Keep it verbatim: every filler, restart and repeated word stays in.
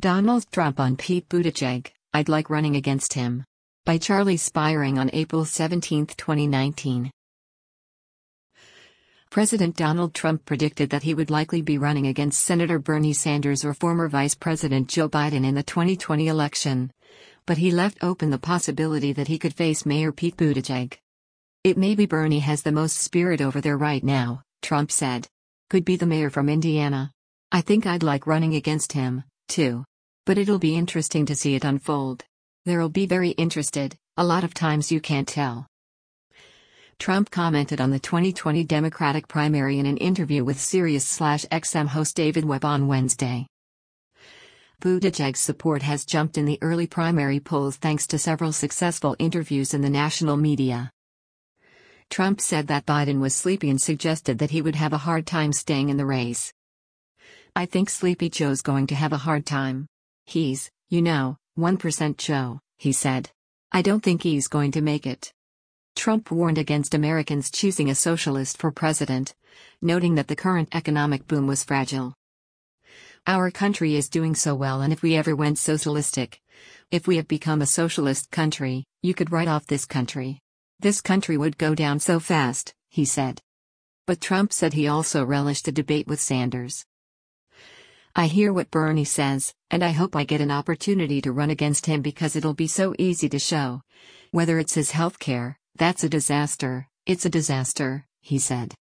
Donald Trump on Pete Buttigieg, I'd like running against him. By Charlie Spiring on April seventeenth, twenty nineteen. President Donald Trump predicted that he would likely be running against Senator Bernie Sanders or former Vice President Joe Biden in the twenty twenty election. But he left open the possibility that he could face Mayor Pete Buttigieg. It may be Bernie has the most spirit over there right now, Trump said. Could be the mayor from Indiana. I think I'd like running against him, too. But it'll be interesting to see it unfold. There'll be very interested, a lot of times you can't tell. Trump commented on the twenty twenty Democratic primary in an interview with Sirius-X M host David Webb on Wednesday. Buttigieg's support has jumped in the early primary polls thanks to several successful interviews in the national media. Trump said that Biden was sleepy and suggested that he would have a hard time staying in the race. I think Sleepy Joe's going to have a hard time. He's, you know, one percent Joe, he said. I don't think he's going to make it. Trump warned against Americans choosing a socialist for president, noting that the current economic boom was fragile. Our country is doing so well, and if we ever went socialistic, if we have become a socialist country, you could write off this country. This country would go down so fast, he said. But Trump said he also relished a debate with Sanders. I hear what Bernie says, and I hope I get an opportunity to run against him because it'll be so easy to show. Whether it's his health care, that's a disaster, it's a disaster, he said.